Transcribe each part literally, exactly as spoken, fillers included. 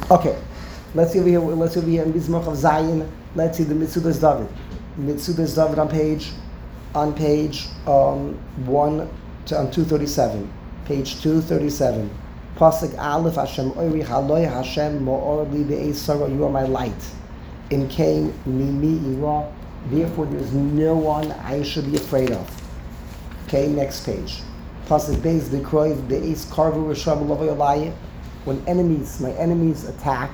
Okay, let's see over here. Let's see over here in Mizmach of Zion. Let's see the Mitzudas David. Mitzudas David on page, on page um, one to on two thirty seven. Page two thirty seven. Pasuk Aleph Hashem Oiri Haloi Hashem Mo'or Li Be'esara. You are my light. In Kain Mimi Ira. Therefore, there is no one I should be afraid of. Okay, next page. Pasuk Beis Dekroiv Be'es Karvu Risham Lovay Olai. When enemies, my enemies attack,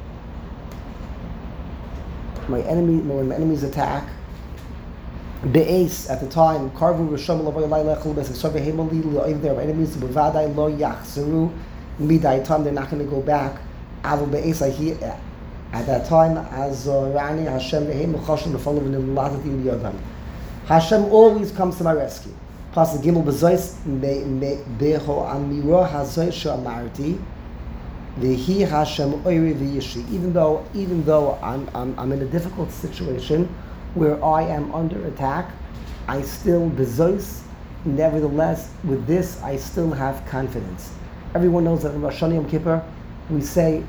my enemy, when my enemies attack, Be'es at the time, Karvu Risham Lovay Olai Lechel Beis Yisrael Behemali Lo'iv. Their enemies Bevadai Lo Yachzeru Midai time. They're not going to go back. Avu Be'es at that time, as Rani Hashem Behem Choshen B'Folav and Latatim Yodam. Hashem always comes to my rescue. Pasuk Gimel Bezois Beho Amira Hazoy Shamarti. V'hi Hashem Oiri V'Yishi. Even though, even though I'm, I'm I'm in a difficult situation where I am under attack, I still bezois. Nevertheless, with this, I still have confidence. Everyone knows that in Rosh Hashanah Yom Kippur, we say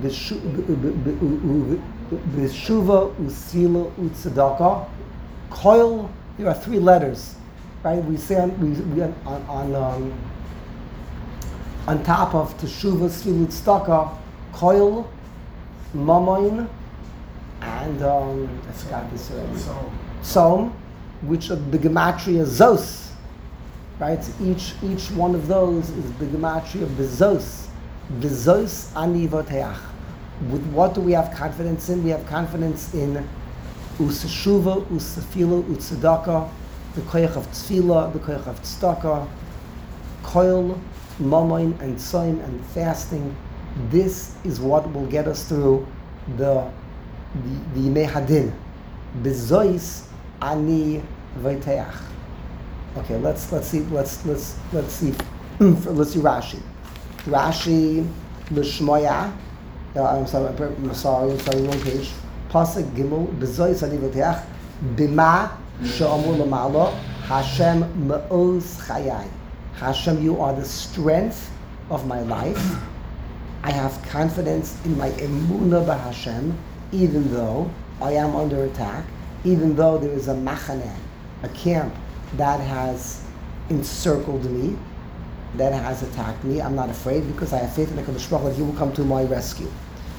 B'shuva Usila Utzedaka. Koil. There are three letters, right? We say on we, we on on. Um, On top of Teshuvah, Sfilut Staka, Koil, Mamoin, and um, I forgot this already. Som, which are the gematria Zos, right? Each each one of those is the gematria of Bezos, Bezos Ani Voteach. With what do we have confidence in? We have confidence in Useshuva, Usefila, Utzedaka, the koyach of Tefila, the koyach of Tzedaka, Koil, Mamoin and Tzoim and fasting. This is what will get us through the the Yimei Hadin. Bezois ani vayteach. Okay, let's let's see let's let's let's see let's see Rashi. Rashi l'shmoya. Uh, I'm sorry. I'm sorry. I'm sorry. Wrong page. Pasuk Gimel. Bezois ani vayteach. Bima she'amur l'malo. Hashem me'oz chayai. Hashem, you are the strength of my life. I have confidence in my emunah b'Hashem, even though I am under attack, even though there is a machaneh, a camp that has encircled me, that has attacked me. I'm not afraid because I have faith in the HaKadosh Baruch Hu that He will come to my rescue.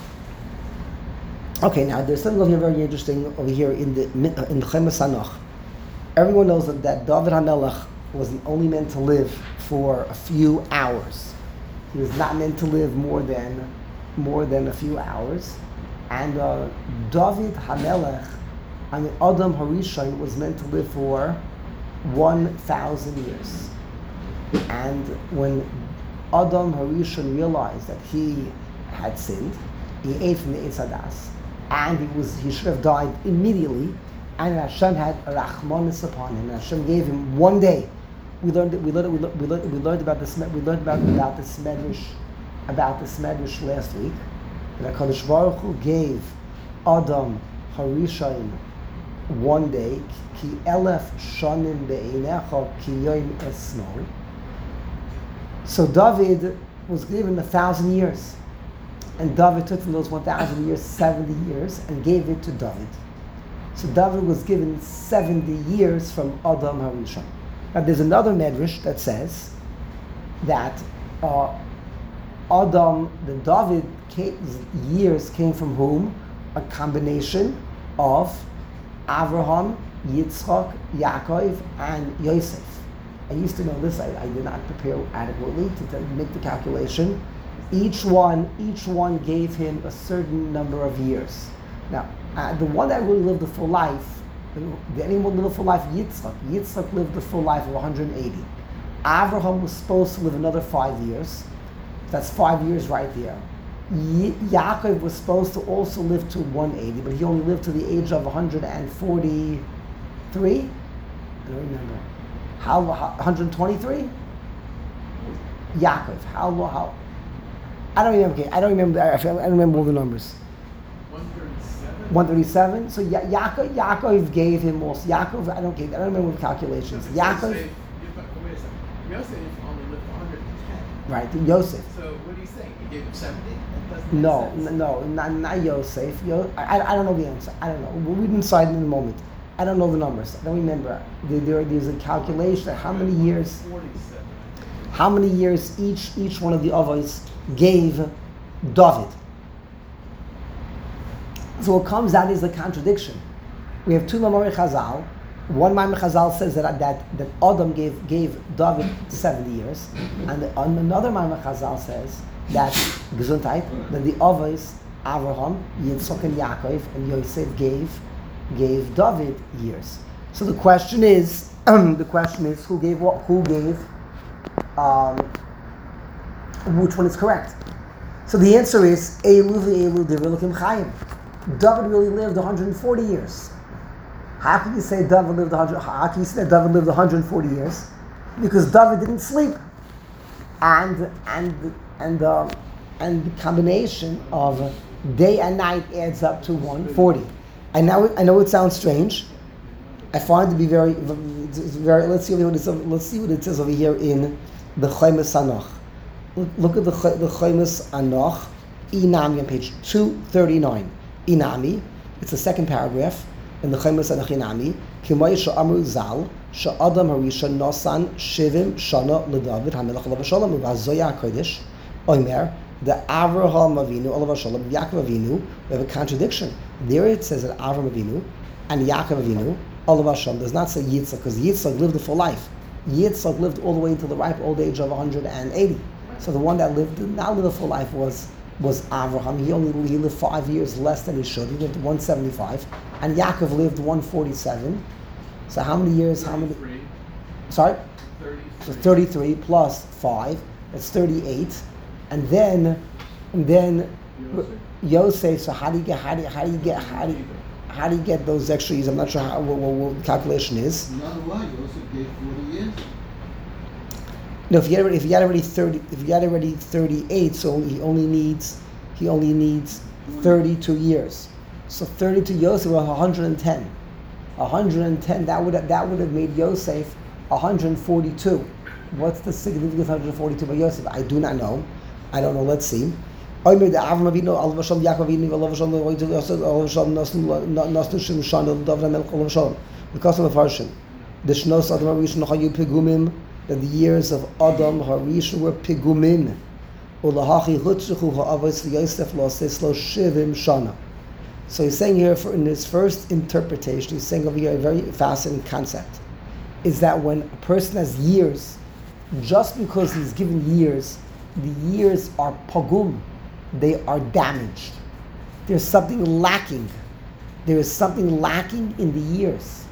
Okay, now there's something over here very interesting over here in the in Chemes Hanoch. Everyone knows that, that David HaMelech wasn't only meant to live for a few hours. He was not meant to live more than more than a few hours. And uh, David HaMelech, I mean Adam HaRishon, was meant to live for one thousand years. And when Adam HaRishon realized that he had sinned, he ate from the Eitz Hadas, and he was he should have died immediately. And Hashem had a rachmanis upon him. And Hashem gave him one day. We learned we learned we learned, we learned, we learned about this we learned about about the Smedrish about the Smedrish last week. That HaKadosh Baruch Hu gave Adam HaRishon one day ki elef shanim be'einecha ki yoim esmol. So David was given a thousand years, and David took from those one thousand years seventy years and gave it to David. So David was given seventy years from Adam HaRishon. Now there's another medrash that says that uh, Adam, the David years came from whom? A combination of Avraham, Yitzchak, Yaakov, and Yosef. I used to know this. I, I did not prepare adequately to, to make the calculation. Each one, each one gave him a certain number of years. Now, uh, the one that really lived a full life, did anyone live a full life? Yitzchak. Yitzchak lived a full life of one hundred eighty. Avraham was supposed to live another five years. That's five years right there. Ye- Yaakov was supposed to also live to one hundred eighty, but he only lived to the age of one hundred forty-three. I don't remember. How, how one hundred twenty-three? Yaakov. How how? I don't remember. Okay, I don't remember. I don't remember all the numbers. one thirty-seven. So ya- Yaakov, Yaakov gave him also. Yaakov, I don't get. I don't remember the calculations. Yaakov. right? Yosef. So what are you saying? You gave him seventy? That doesn't make No, sense. n- no, not, not Yosef. Yo, I, I don't know the answer. I don't know. We didn't decide in the moment. I don't know the numbers. I don't remember. There, there, there's a calculation of how many years, forty-seven. how many years each each one of the Avos gave David. So what comes out is a contradiction. We have two Mamori Chazal. One Mamori Chazal says that that that Adam gave gave David seventy years, and the, and another Mamori Chazal says that Gesundheit, that the Avos Avraham, Yitzchak, and Yaakov, and Yosef gave gave David years. So the question is, the question is, who gave what? Who gave? Um, which one is correct? So the answer is Elu v'Elu Devilukim Chaim. David really lived one hundred forty years. How can you say David lived one hundred? How can you say that David lived one hundred forty years? Because David didn't sleep, and and and um, and the combination of day and night adds up to one hundred forty. I know I know it sounds strange. I find it to be very very. Let's see what it says. Let's see what it says over here in the Chaimas Anoch. Look at the the Chaimas Anoch, Inami on page two thirty-nine. Inami, it's the second paragraph in the Chaimas Anoch Inami. Kimay she'amru zal she'adam harisha nosan shivim shana leDavid hamelach alav shalom uvazoya hakodesh omer the Avraham Avinu alav shalom Yaakov Avinu. We have a contradiction. There it says that Avraham Avinu and Yaakov Avinu alav shalom does not say Yitzchak, because Yitzchak lived a full life. Yitzchak lived all the way until the ripe old age of one hundred eighty. So the one that lived did not live a full life was was Avraham. He only he lived five years less than he should. He lived one seventy-five, and Yaakov lived one forty-seven. So how many years? How many? Sorry, thirty-three. so thirty-three plus five. That's thirty-eight, and then and then Yosef. So how do you get? How do you, how do you get? How do you, how do you get those extra years? I'm not sure how, what, what, what the calculation is. Not a lot. Joseph gave forty years. No, if you had already, if you had already thirty, if you had already thirty-eight, so he only needs, he only needs thirty-two years. So thirty-two Yosef was one hundred ten. one hundred ten. That would have, that would have made Yosef one hundred forty-two. What's the significance of one hundred forty-two by Yosef? I do not know. I don't know. Let's see. Omer the Avraham Avinu, Alav Shalom, Yaakov Avinu, Alav Shalom, Alav Shalom, Nasnu Shem Shana, David HaMelech, Alav Shalom. Because of the version, the Shnos Adam HaRishon Chayu Pigumim, that the years of Adam HaRishon were Pigumim. Ulahachi Hutzuchu Ha'avos Yosef Lo Seslo Shivim Shana. So he's saying here, for in his first interpretation, he's saying over here a very fascinating concept, is that when a person has years, just because he's given years, the years are pogum, they are damaged. There's something lacking. There is something lacking in the years.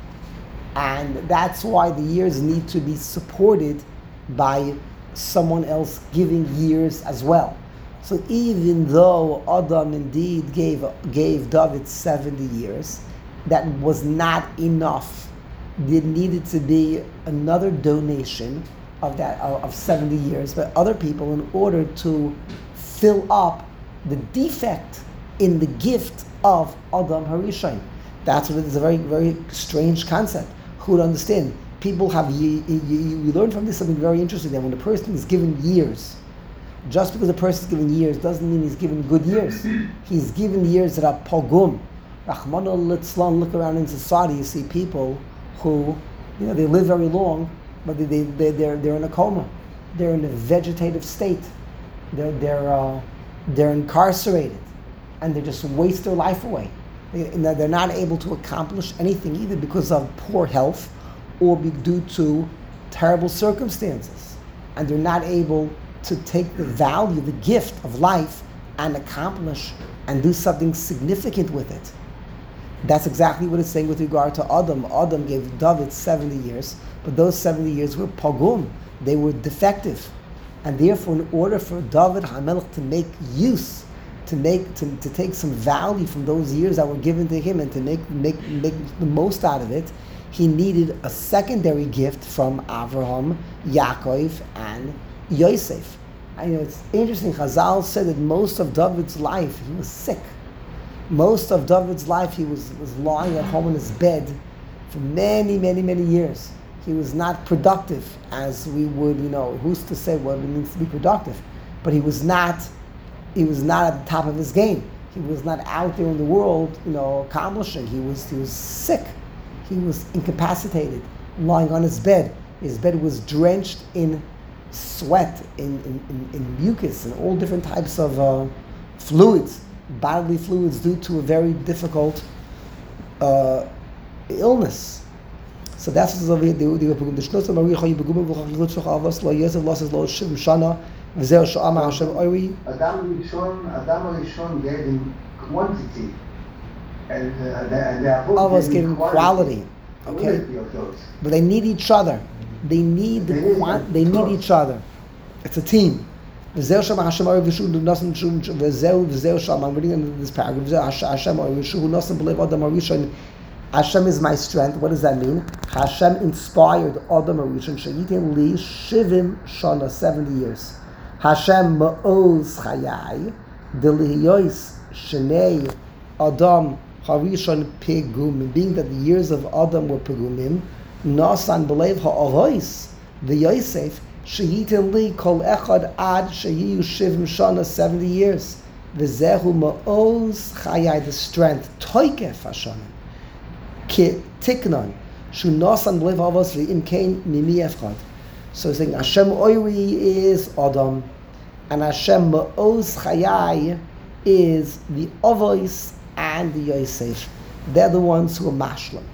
And that's why the years need to be supported by someone else giving years as well. So even though Adam indeed gave gave David seventy years, that was not enough. There needed to be another donation of that of seventy years by other people in order to fill up the defect in the gift of Adam Harishon. That's what it is. A very very strange concept. Who would understand? People have ye, ye, ye, we learn from this something very interesting, that when a person is given years, just because a person is given years doesn't mean he's given good years. He's given years that are pogum. Rahman al-Litzlan, look around in society, you see people who, you know, they live very long, but they, they, they, they're, they're in a coma. They're in a vegetative state. They're, they're, uh, they're incarcerated, and they just waste their life away. They, they're not able to accomplish anything, either because of poor health or be due to terrible circumstances. And they're not able to take the value, the gift of life, and accomplish and do something significant with it. That's exactly what it's saying with regard to Adam. Adam gave David seventy years, but those seventy years were pogum. They were defective. And therefore, in order for David HaMelech to make use, to make to, to take some value from those years that were given to him and to make make make the most out of it, he needed a secondary gift from Avraham, Yaakov, and Yosef. I know it's interesting. Chazal said that most of David's life he was sick. Most of David's life he was, was lying at home in his bed for many, many, many years. He was not productive as we would, you know, who's to say what it means to be productive? But he was not, he was not at the top of his game. He was not out there in the world, you know, accomplishing. He was, he was sick. He was incapacitated, lying on his bed. His bed was drenched in sweat, in, in, in, in mucus, and all different types of uh, fluids, bodily fluids, due to a very difficult uh, illness. So that's what's over here. The the Shnotza Maria Chayu Begumim V'Chachilot Shach Avos Lo Yosef Losses Lo Shivim Shana V'Zeh Sha'amar Hashem Oiri. Adam Rishon, Adam Rishon gave him quantity, and uh, the, and the Avos gave him quality. Okay, but they need each other. They need the They need quan- them. They need each other. It's a team. V'Zeh Sha'amar Hashem Oiri V'Shu Nosan V'Zeh V'Zeh Sha'amar. I'm reading in this paragraph. V'Zeh Hashem Oiri V'Shu Nosan B'Lev Adam Rishon. Hashem is my strength. What does that mean? Hashem inspired Adam Arishon Shayitin Li Shivim Shana, seventy years. Hashem Ma'oz Chayai Deliyois Shenei Adam Harishon Pegumim. Being that the years of Adam were Pegumim, Nasan Belev Ha'avois the Yosef Shayitin Li Kol Echad Ad Shayiyu Shivim Shana, seventy years. V'zehu Ma'oz Chayai, the strength Toikef Hashem. Tiknon, Shunosan B'lev Avos V'im Kain Mimi Efchad. So he's saying Hashem Oiri is Adam, and Hashem Ma'oz Chayai is the Avos and the Yosef. They're the ones who are mashlam.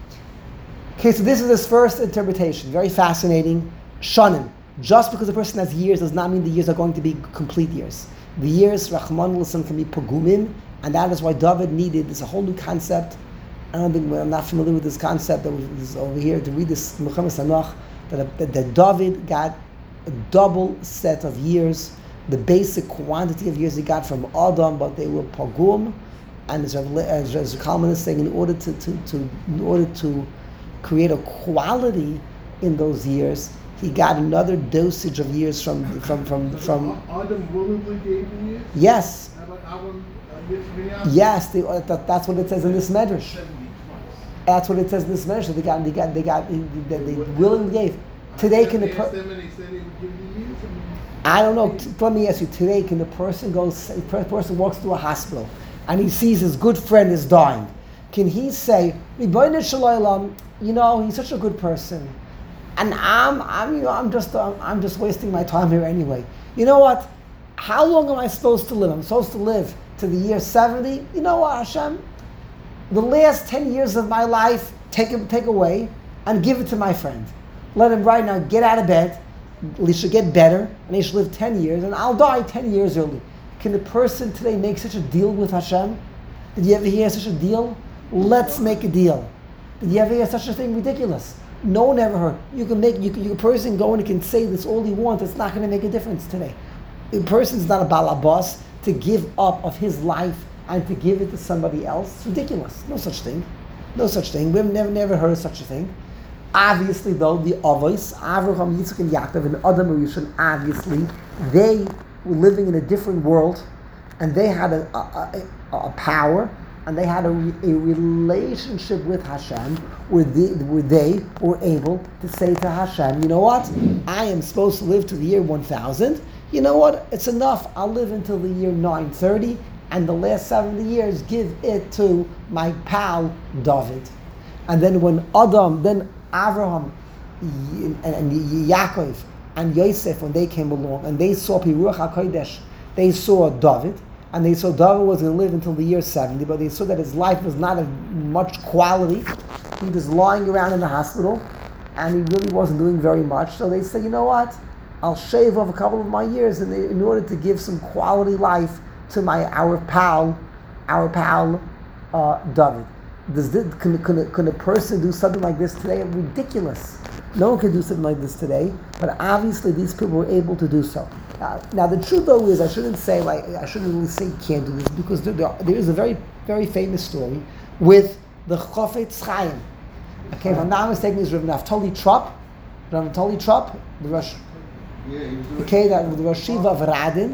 Okay, so this is his first interpretation. Very fascinating. Shanim. Just because a person has years does not mean the years are going to be complete years. The years, Rahman L'Islam, can be pogumim, and that is why David needed, this is a whole new concept. I don't think I'm not familiar with this concept that was over here to read this Muhammad Sanach, that, that, that David got a double set of years, the basic quantity of years he got from Adam, but they were pogum, and as as, as Kalman is saying, in order to, to, to in order to create a quality in those years, he got another dosage of years from from from from. Adam willingly gave him years? Yes. How about Adam? uh, Yes, they, uh, that, that's what it says in this medrash. That's what it says in this medrash. They got, they got, they got, they, they willingly gave. Today, can the They per- asked them and they said they would give you years? I don't know. T- Let me ask you. Today, can the person go? A person walks to a hospital and he sees his good friend is dying. Can he say, "Ribono shel olam, you know, he's such a good person, and I'm, I'm, you know, I'm just, uh, I'm just wasting my time here anyway. You know what? How long am I supposed to live? I'm supposed to live to the year seventy. You know what, Hashem? The last ten years of my life, take him, take away, and give it to my friend. Let him right now get out of bed. He should get better, and he should live ten years, and I'll die ten years early." Can the person today make such a deal with Hashem? Did you ever hear such a deal? Let's make a deal. Did you ever hear such a thing? Ridiculous. No one ever heard. You can make you can, you, a person go and can say this all he wants. It's not going to make a difference today. A person's not a balabas to give up of his life and to give it to somebody else. It's ridiculous. No such thing. No such thing. We've never never heard of such a thing. Obviously, though, the Avos, Avraham, Yitzchak, and Yaakov, and Adam Rishon, obviously, they were living in a different world, and they had a, a, a, a power, and they had a, a relationship with Hashem, where they, where they were able to say to Hashem, you know what? I am supposed to live to the year one thousand. You know what? It's enough. I'll live until the year nine thirty, and the last seventy years, give it to my pal, David. And then when Adam, then Avraham and, and Yaakov and Yosef, when they came along and they saw Piruach HaKodesh, they saw David, and they saw David was going to live until the year seventy, but they saw that his life was not of much quality. He was lying around in the hospital, and he really wasn't doing very much. So they said, you know what? I'll shave off a couple of my years in, in order to give some quality life to my our pal, our pal uh, David. Does this, can, can, can a person do something like this today? Ridiculous. No one can do something like this today, but obviously these people were able to do so. Uh, now the truth though is, I shouldn't say like I shouldn't really say you can't do this, because there, there, there is a very very famous story with the Chofetz Chaim. Okay, if I'm not mistaken, is Rav Naftali Trop, Rav Naftali Trop, the Rosh. Yeah, he was doing Okay, that the Rosh Yeshiva of Radin.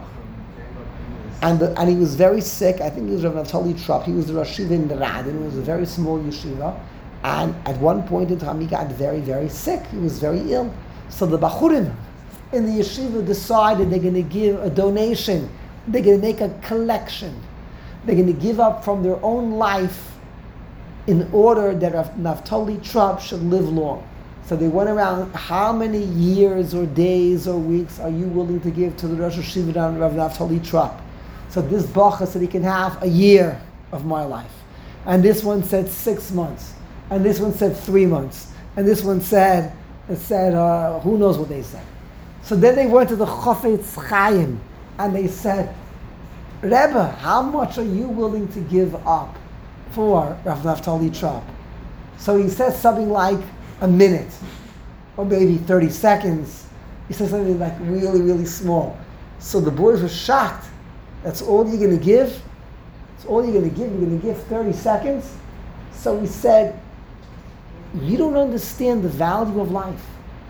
And, the, and he was very sick. I think he was Rav Naftali Trop. He was the Rosh Yeshiva in the Radin. It was a very small yeshiva. And at one point in time, he got very, very sick. He was very ill. So the Bachurim in the yeshiva decided they're going to give a donation. They're going to make a collection. They're going to give up from their own life in order that Naftali Trop should live long. So they went around, how many years or days or weeks are you willing to give to the Rosh Hashiva Rav Naftali Trop? So this bacha said he can have a year of my life. And this one said six months. And this one said three months. And this one said, it said, uh, who knows what they said. So then they went to the Chofetz Chaim and they said, Rebbe, how much are you willing to give up for Rav Naftali Trop? So he says something like a minute, or maybe thirty seconds. He says something like really, really small. So the boys were shocked. That's all you're going to give? That's all you're going to give? You're going to give thirty seconds? So he said, you don't understand the value of life.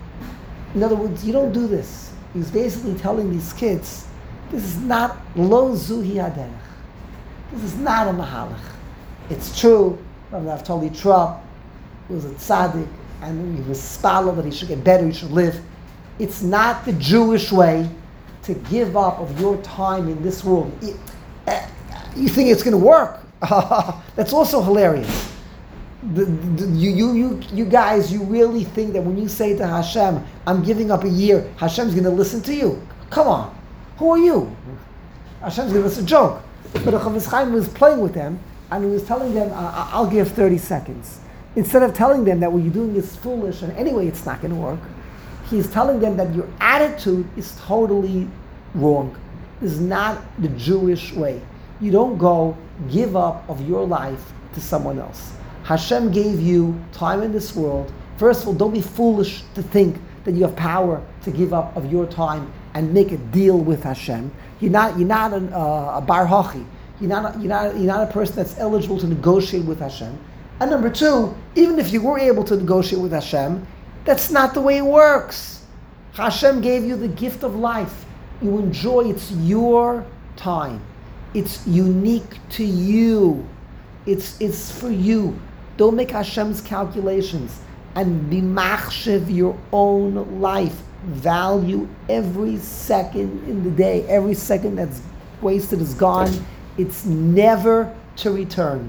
In other words, you don't do this. He's basically telling these kids, this is not lo zuhi haderech. This is not a mahalach. It's true, Rav Naftali Trop was a tzaddik, and he was spalo that he should get better, he should live. It's not the Jewish way to give up of your time in this world. It, uh, you think it's going to work? That's also hilarious. The, the, you, you, you, you guys, you really think that when you say to Hashem, I'm giving up a year, Hashem's going to listen to you? Come on. Who are you? Hashem's going to listen. A joke. But the Chofetz Chaim was playing with them, and he was telling them, I- I'll give thirty seconds. Instead of telling them that what you're doing is foolish, and anyway it's not going to work, he's telling them that your attitude is totally wrong. This is not the Jewish way. You don't go give up of your life to someone else. Hashem gave you time in this world. First of all, don't be foolish to think that you have power to give up of your time and make a deal with Hashem. You're not, you're not an, uh, a bar hachi. You're not, you're, not, you're not a person that's eligible to negotiate with Hashem. And number two, even if you were able to negotiate with Hashem, that's not the way it works. Hashem gave you the gift of life. You enjoy, it's your time. It's unique to you. It's, it's for you. Don't make Hashem's calculations and be machshev your own life. Value every second in the day. Every second that's wasted is gone. It's never to return.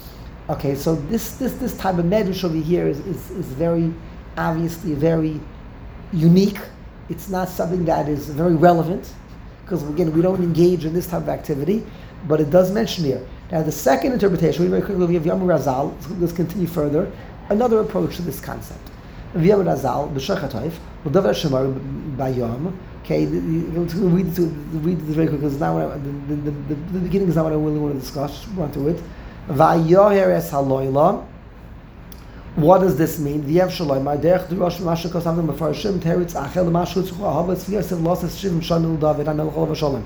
Okay, so this this this type of medrash over here is, is, is very obviously very unique. It's not something that is very relevant because again we don't engage in this type of activity, but it does mention here. Now the second interpretation, we very quickly we have Yamur Razal. Let's continue further. Another approach to this concept. Yamur Razal b'shachatoif l'davar shemar bayom. Okay, let's read it read it very quickly because now the, the, the, the, the beginning is not what I really want to discuss. Run through it. Vayoheres haloyla. What does this mean? V'yev shalom. Ma'derech d'rosh m'mashu kosavim b'farshim teretz achel m'mashu tzuchu ahavas v'yasev losses shivim shanu l'David hanel chol v'shalom.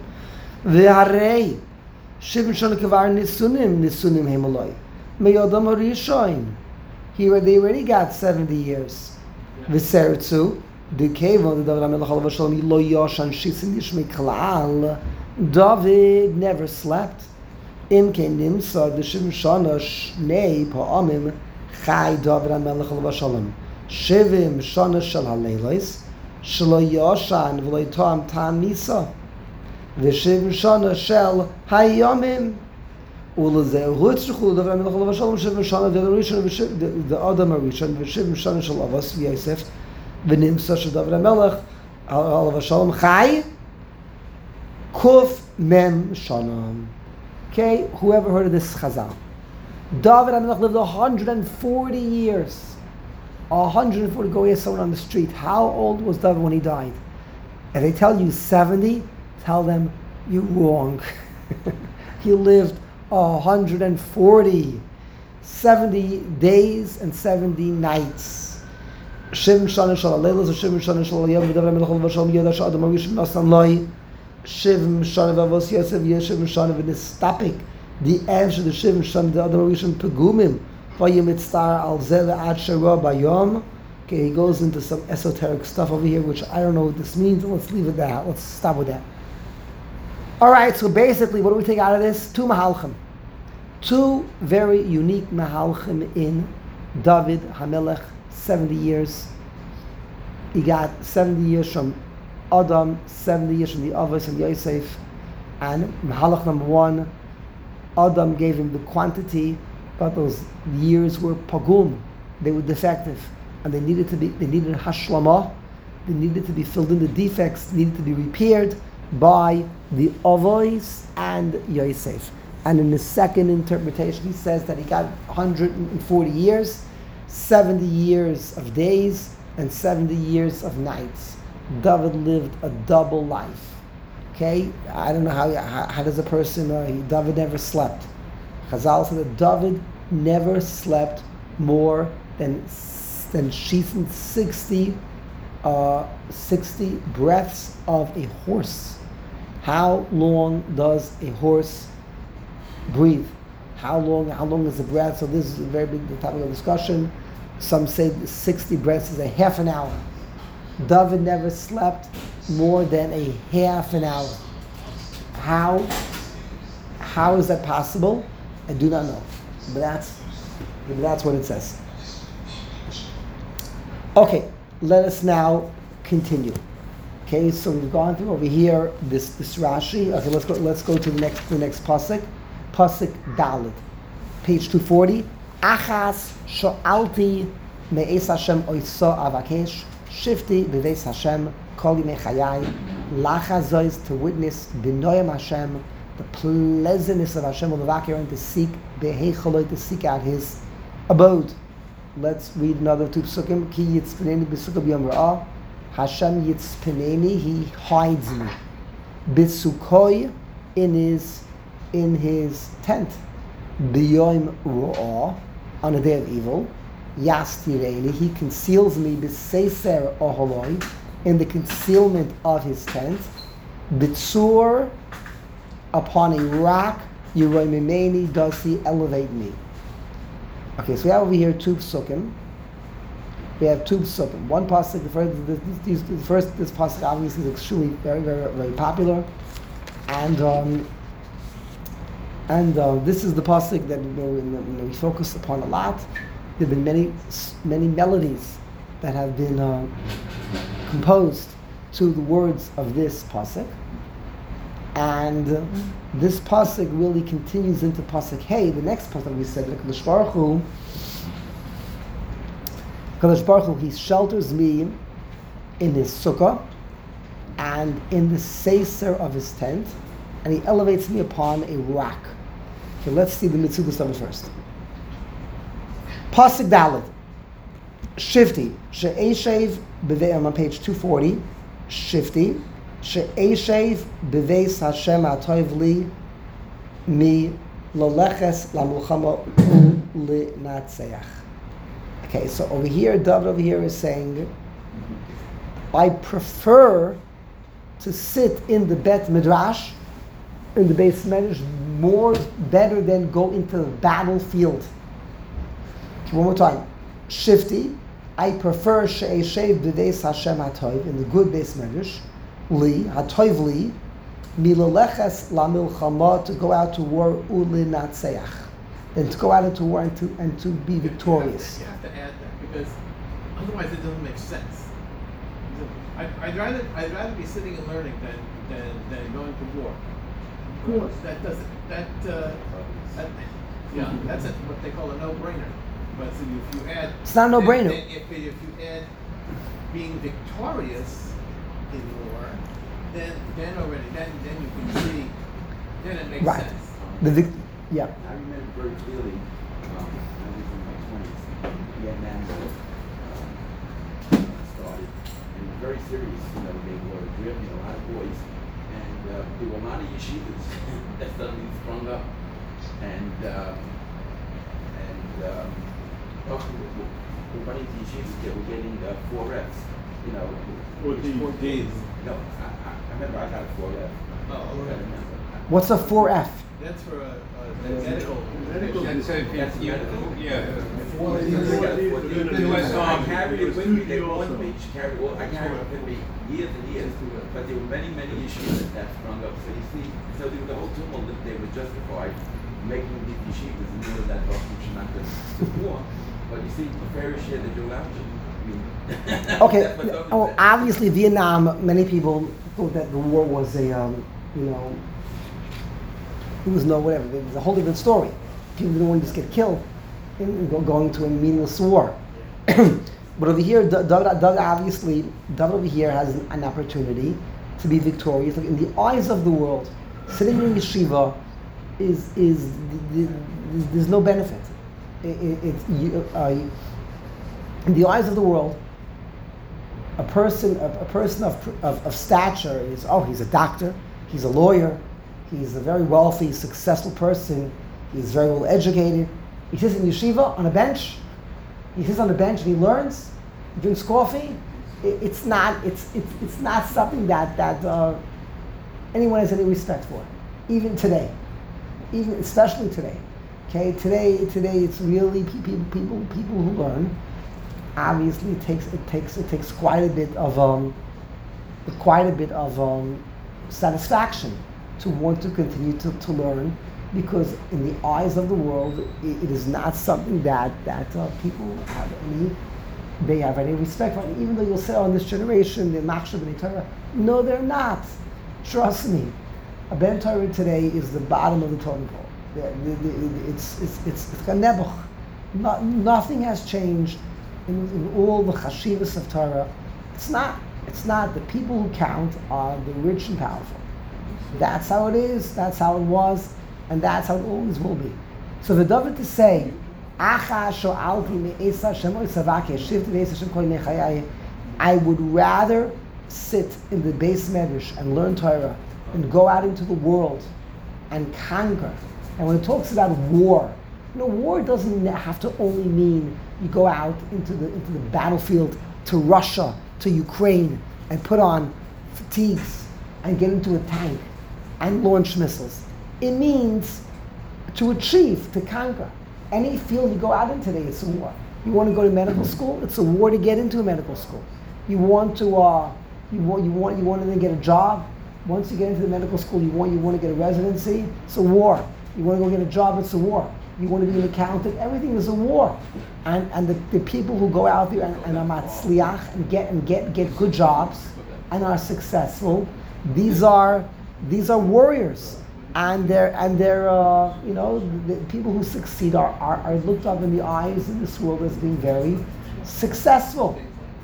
V'harei shivim shanu kvar nisunim nisunim hemaloi. Me'yodam harishoin. Here they already got seventy years. V'seretzu d'kevon the David hanel chol v'shalom lo yoshan shisin yishmei klal. David never slept. Im kein nimsa the shivim shana shnei pa'amim chai David HaMelech alav shalom shivim shana shel haleilos shelo yoshan v'lo yitam tam nisa v'shivim shana shel hayomim ulezeh hutzruchu David HaMelech alav shalom shivim shana v'rishon the Adam HaRishon v'shivim shana shel Avos v'Yosef v'nimsa shel David HaMelech alav shalom chai kuf mem shana. Okay, whoever heard of this Chazal? David HaMelech lived one hundred forty years. one hundred forty, go ask someone on the street, how old was David when he died? If they tell you seventy, tell them you're wrong. He lived one hundred forty. seventy days and seventy nights. Shivim shana shal haleilos, shivim shana shal hayom, David HaMelech alav shalom yoda she'adam harishon nasan loi. Shivim shana v'avos Yosef yeshivim shana v'nistapik. The answer to Shivim shana the other Rishon pegumim v'yimitzar al zeh ad shera bayom. Okay, he goes into some esoteric stuff over here, which I don't know what this means. Let's leave it there. Let's stop with that. All right. So basically, what do we take out of this? Two mahalchim, two very unique mahalchim in David Hamelech, seventy years. He got seventy years from Adam, seventy years from the Avos and Yosef. And Mahalach number one, Adam gave him the quantity, but those years were pagum. They were defective, and they needed to be. They needed hashlamah. They needed to be filled in. The defects needed to be repaired by the Avos and Yosef. And in the second interpretation, he says that he got one hundred forty years, seventy years of days, and seventy years of nights. David lived a double life. Okay, I don't know how how, how does a person uh, he, David never slept. Chazal said that David never slept more than than sixty uh, sixty breaths of a horse. How long does a horse breathe? How long? How long is the breath? So this is a very big topic of discussion. Some say sixty breaths is a half an hour. David never slept more than a half an hour. How? How is that possible? I do not know. But that's, but that's what it says. Okay, let us now continue. Okay, so we've gone through over here this this Rashi. Okay, let's go. Let's go to the next the next pasuk, pasuk Dalet, page two forty. Achas sho'alti me'es Hashem oiso avakesh shifti beveis Hashem kol yimei chayai lachazois to witness b'noyam Hashem the pleasantness of Hashem levaker and to seek behecholoi to seek out His abode. Let's read another two psukim. Ki yitzpeneni b'sukkah b'yom ra'ah. Hashem yitzpeneni, He hides me. B'sukkoi, in his in his tent. B'yom ra'ah, on a day of evil. Yastireni, He conceals me. B'seiser oholoi, in the concealment of His tent. B'tzur, upon a rock. Yeroi mimeni, does He elevate me. Okay, so we have over here two psukim. We have two psukim. One pasuk, the first, this, this, the first, this pasuk obviously is extremely very, very, very popular, and um, and uh, this is the pasuk that you know, in the, you know, we focus upon a lot. There have been many, many melodies that have been uh, composed to the words of this pasuk, and uh, this pasuk really continues into pasuk Hey. The next pasuk we said, Kadosh Baruch Hu, Kadosh Baruch Hu, He shelters me in His sukkah and in the seiser of His tent, and He elevates me upon a rock. Okay, let's see the mitzvah stuff first. Pasuk Dalet, Shifti she'eshev b'vei, I'm on page two forty. Shifti she'eshev b'veis Hashem atoiv li mi loleches lamulchama u'linatzeach. Okay, so over here, David over here is saying, I prefer to sit in the Bet Midrash, in the Beis Medrash, more better than go into the battlefield. One more time. Shifti, I prefer she'eshev b'veis Hashem hatoiv, in the good Beis Medrash, li, hatoiv li, milaleches lamilchama, to go out to war, u'linatzeach, than to go out into war and to, and to be victorious. You have to, you have to add that, because otherwise it doesn't make sense. I'd, I'd rather I'd rather be sitting and learning than than, than going to war. Of course, that doesn't that, uh, that yeah that's a, what they call a no-brainer. But so if you add, it's not a no-brainer. Then, then if, if you add being victorious in war, then then already then then you can see then it makes right. sense. The vic- yeah. I remember very clearly, um, I was in my twenties, Vietnam War uh, started, and it was very serious, you know, they were driving a lot of boys, and uh, there were a lot of yeshivas that suddenly sprung up, and, um, and um, talking with, with running to yeshivas, they were getting uh, four Fs, you know. Four days. No, I, I, I remember I got a four F. Oh, I okay. remember. What's a four F? That's for a, a medical. Medical. That's a, That's you, medical. yeah. Four days. The U S I Army. carried it with me. They Also. wanted me to carry it. I carried it with me years and years. But there were many, many issues that sprung up. So you see, so there was the whole tumult that they were justified making these yeshivas in order that Rosh Hashanah to war. But you see, the fair share that you're allowed to. I mean, Okay, that's what David oh, said. obviously Vietnam, many people thought that the war was a, um, you know, it was no whatever, it was a whole different story. People didn't want to just get killed in go- going to a meaningless war. But over here, Doug, Doug obviously, Doug over here has an, an opportunity to be victorious. Like in the eyes of the world, sitting in yeshiva is, is, the, the, there's no benefit. It, it, it's, you, uh, in the eyes of the world, a person, a, a person of, of, of stature is, oh, he's a doctor, he's a lawyer, he's a very wealthy, successful person, he's very well educated. He sits in yeshiva on a bench, he sits on a bench and he learns, he drinks coffee. It, it's not, it's, it's, it's not something that, that uh, anyone has any respect for, even today, even especially today. Okay, today, today it's really pe- people, people, people who learn. Obviously, it takes it takes it takes quite a bit of um, quite a bit of um, satisfaction to want to continue to, to learn, because in the eyes of the world, it, it is not something that that uh, people have any they have any respect for. Even though you'll say, "Oh, in this generation, they're machshav b'nei Torah," no, they're not. Trust me, a ben Torah today is the bottom of the totem pole. The, the, the, it's it's it's it's a nebuch. No, nothing has changed. In, in all the chashivas of Torah, it's not. It's not. The people who count are the rich and powerful. That's how it is. That's how it was, and that's how it always will be. So the David to say, "Acha sho'alti me'esa shemoy savake shivti me'esa shem kol mechayai," I would rather sit in the base medrash and learn Torah and go out into the world and conquer. And when it talks about war, you know, war doesn't have to only mean you go out into the into the battlefield to Russia, to Ukraine, and put on fatigues and get into a tank and launch missiles. It means to achieve, to conquer. Any field you go out in today, it's a war. You want to go to medical school, it's a war to get into a medical school. You want to, uh, you want, you want, you want to then get a job. Once you get into the medical school, you want, you want to get a residency. It's a war. You want to go get a job, it's a war. You want to be an accountant, everything is a war. And and the, the people who go out there and, and are matzliach and get and get get good jobs and are successful, these are these are warriors. And they're and they're uh, you know, the people who succeed are, are, are looked up in the eyes in this world as being very successful.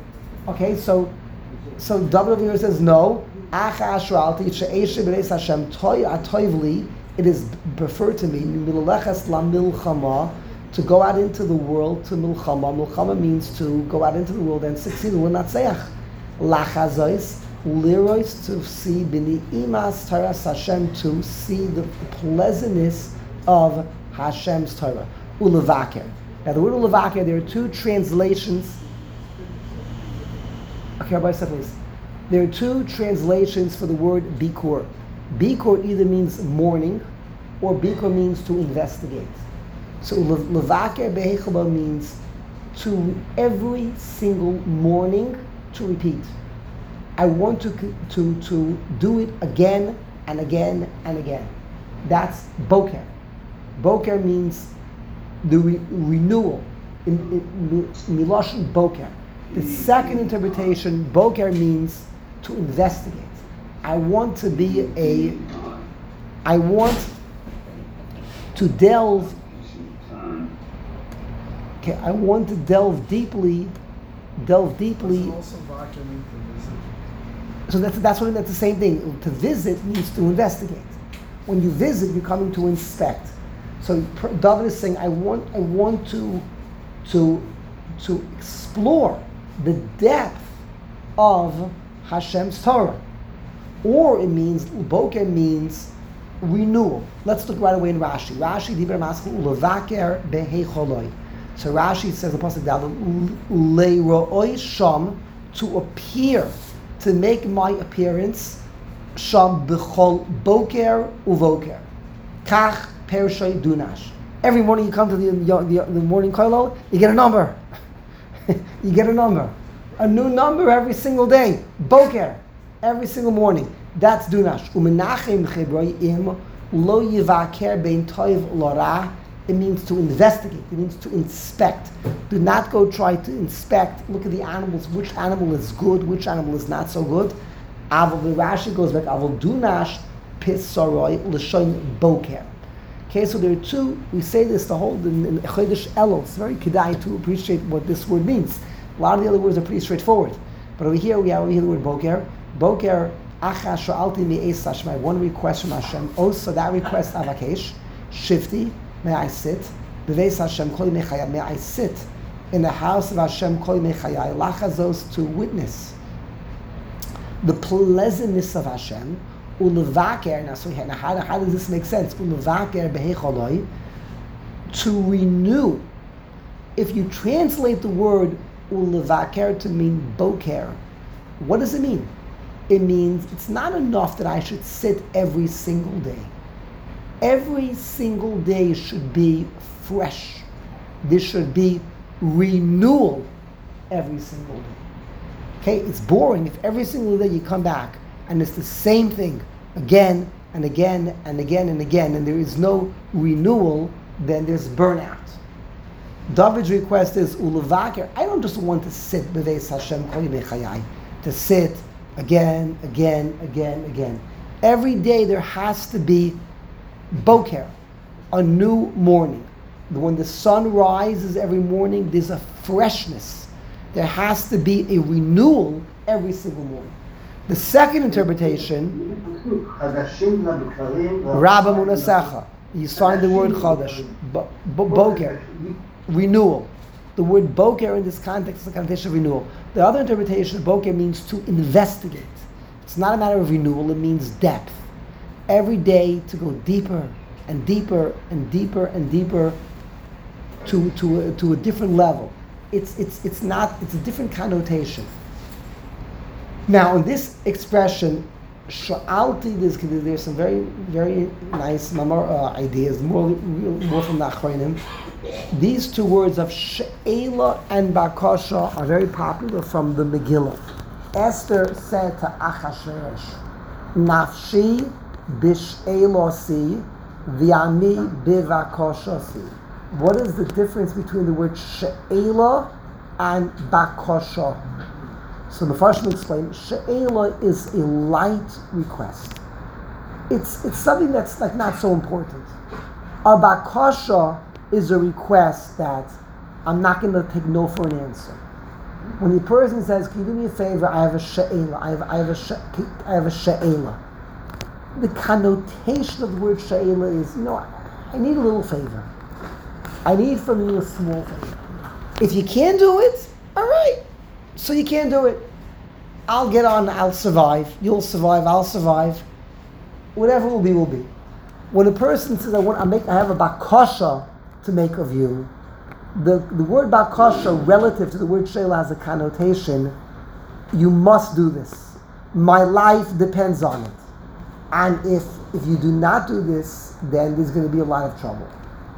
Okay, so so David over here says no. It is preferred to me to go out into the world to milchama. Milchama means to go out into the world and succeed. We're not sayach. Lachazos, lirois, to see b'ni imas Torah Hashem, to see the pleasantness of Hashem's Torah. Ulevaker. Now the word ulevaker, there are two translations. Okay, Rabbi, please. There are two translations for the word bikur. Bikur either means mourning, or bikur means to investigate. So levaker behechaba means to every single morning to repeat. I want to to to do it again and again and again. That's boker. Boker means the re- renewal. In, in miloshin boker. The second interpretation, boker means to investigate. I want to be a, I want to delve, okay, I want to delve deeply, delve deeply. So that's, that's what, that's the same thing. To visit means to investigate. When you visit, you're coming to inspect. So David is saying, I want, I want to, to, to explore the depth of Hashem's Torah. Or it means, boker means renewal. Let's look right away in Rashi. Rashi, Dibra Maschu, Levaker Behecholoi. So Rashi says in Pasuk Daled, Leiroi Sham, to appear, to make my appearance, Sham Bechol Boker Uvoker. Kach Pershoi Dunash. Every morning you come to the, the, the morning kollel, you get a number. You get a number. A new number every single day. Boker. Every single morning. That's Dunash. Umenachem chebroim lo yivaker bein toiv lora It means to investigate. It means to inspect. Do not go try to inspect. Look at the animals. Which animal is good? Which animal is not so good? Avol, the Rashi goes back. Avol dunash pisaroi l'shoin boker. Okay, so there are two. We say this the whole in, in Chodesh Elul. It's very kedai to appreciate what this word means. A lot of the other words are pretty straightforward, but over here we have over here the word boker. Boker acha sha'alti mi'es Hashem. One request from Hashem. Also, that request avakesh shifti. May I sit? Beveis Hashem kol mechayai. May I sit in the house of Hashem kol mechayai. Lachazos, to witness the pleasantness of Hashem. Ulevaker. Now, so now how, how does this make sense? Ulevaker behecholoi. To renew. If you translate the word ulevaker to mean boker, what does it mean? It means it's not enough that I should sit every single day. Every single day should be fresh. This should be renewal every single day. Okay, it's boring if every single day you come back and it's the same thing again and again and again and again, and there is no renewal, then there's burnout. David's request is ulevaker. I don't just want to sit beveis Hashem kol yemei, to sit again, again, again, again. Every day there has to be boker, a new morning. When the sun rises every morning, there's a freshness. There has to be a renewal every single morning. The second interpretation, Rabba Munasecha, you find the word Chodesh, bo- bo- boker, renewal. The word boker in this context is a connotation of renewal. The other interpretation of boker means to investigate. It's not a matter of renewal, it means depth. Every day to go deeper and deeper and deeper and deeper to to a, to a different level. It's it's it's not it's a different connotation. Now in this expression, sha'alti, there's, there's some very very nice mamar uh, ideas, more more from the Achronim. These two words of she'ela and bakasha are very popular from the Megillah. Esther said to Achashverosh, "Nafshi Bishelosi, v'ani bivakoshasi." What is the difference between the word she'ela and bakosha? So the first one explain, she'ela is a light request. It's it's something that's like not so important. A bakosha is a request that I'm not going to take no for an answer. When the person says, "Can you do me a favor? I have a she'ela. I have I have a she, I have a she'ela." The connotation of the word she'ela is, you know, I need a little favor. I need from you a small favor. If you can't do it, all right. So you can't do it. I'll get on, I'll survive. You'll survive, I'll survive. Whatever will be, will be. When a person says, I want, I make, I have a bakasha to make of you, the, the word bakasha relative to the word she'ela has a connotation, you must do this. My life depends on it. And if if you do not do this, then there's going to be a lot of trouble.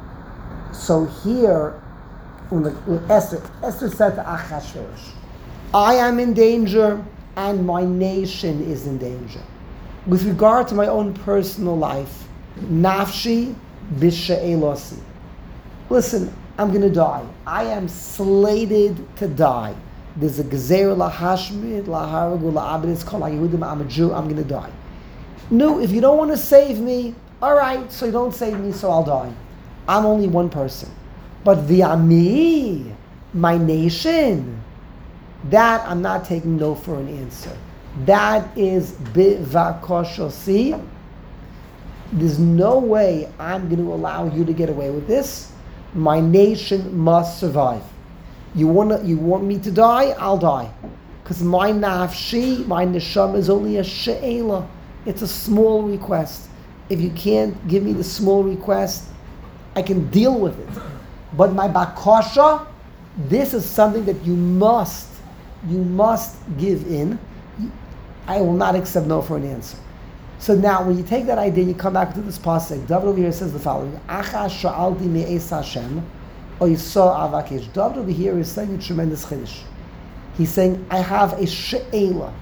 So here, when, the, when Esther, Esther said to Achashverosh, I am in danger and my nation is in danger. With regard to my own personal life, nafshi b'she'elosi. Listen, I'm going to die. I am slated to die. There's a gezer lahashmid, laharagu, la'abed, it's called Yehudim, I'm a Jew, I'm going to die. No, if you don't want to save me, all right, so you don't save me, so I'll die. I'm only one person. But v'ami, my nation, that I'm not taking no for an answer. That is bivakoshosi. There's no way I'm going to allow you to get away with this. My nation must survive. You want to, you want me to die? I'll die. Because my nafshi, my neshama is only a she'ela. It's a small request. If you can't give me the small request, I can deal with it. But my bakasha, this is something that you must, you must give in. I will not accept no for an answer. So now, when you take that idea, you come back to this pasuk. David over here says the following: Acha sha'alti me'es Hashem, oiso avakesh. David over here is saying a tremendous chiddush. He's saying, I have a she'ela.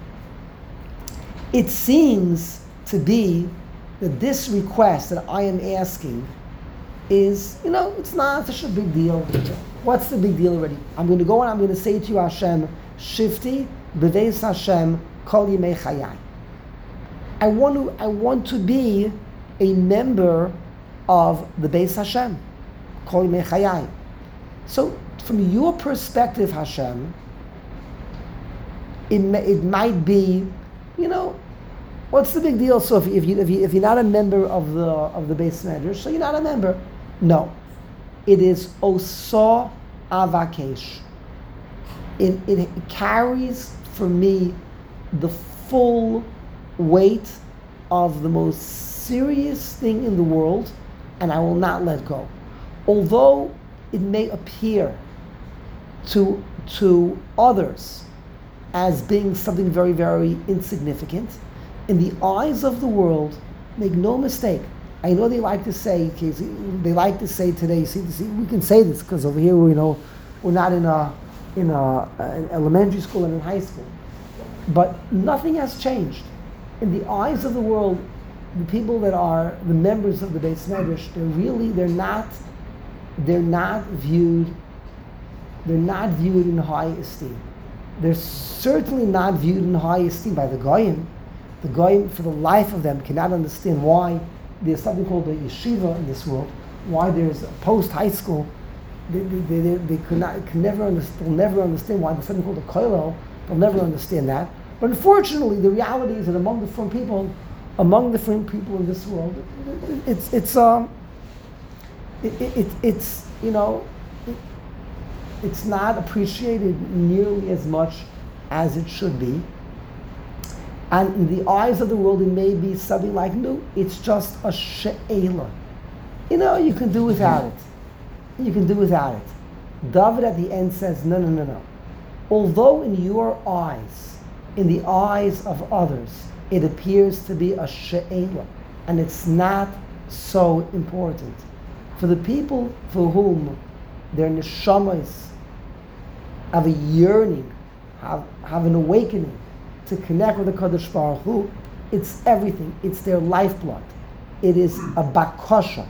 It seems to be that this request that I am asking is, you know, it's not such a big deal. What's the big deal already? I'm going to go and I'm going to say to you, Hashem, Shifti b'veis Hashem kol yimei chayai. I want to, I want to be a member of the Beis Hashem, kol yimei chayai. So, from your perspective, Hashem, it may, it might be, you know, what's the big deal? So if, if you if you if you're not a member of the of the Beis Medrash, so you're not a member. No, it is oso avakesh. It it carries for me the full weight of the most serious thing in the world, and I will not let go. Although it may appear to to others as being something very, very insignificant, in the eyes of the world, make no mistake. I know they like to say, they like to say today, see, see we can say this because over here, we know, we're not in a in a an elementary school and in high school. But nothing has changed. In the eyes of the world, the people that are the members of the Beis Medrash, they're really, they're not, they're not viewed, they're not viewed in high esteem. They're certainly not viewed in high esteem by the Goyim. The Goyim, for the life of them, cannot understand why there's something called a yeshiva in this world, why there's a post-high school. They, they, they, they could not, can never understand, they'll never understand why there's something called a kollel. They'll never understand that. But unfortunately, the reality is that among the different people, among the different people in this world, it's it's um, it, it, it it's you know, it, it's not appreciated nearly as much as it should be. And in the eyes of the world, it may be something like, no, it's just a she'ela. You know, you can do without it. You can do without it. David at the end says, no, no, no, no. Although in your eyes, in the eyes of others, it appears to be a she'ela, and it's not so important. For the people for whom their neshamas have a yearning, have, have an awakening, to connect with the Kadosh Baruch Hu, it's everything. It's their lifeblood. It is a bakasha.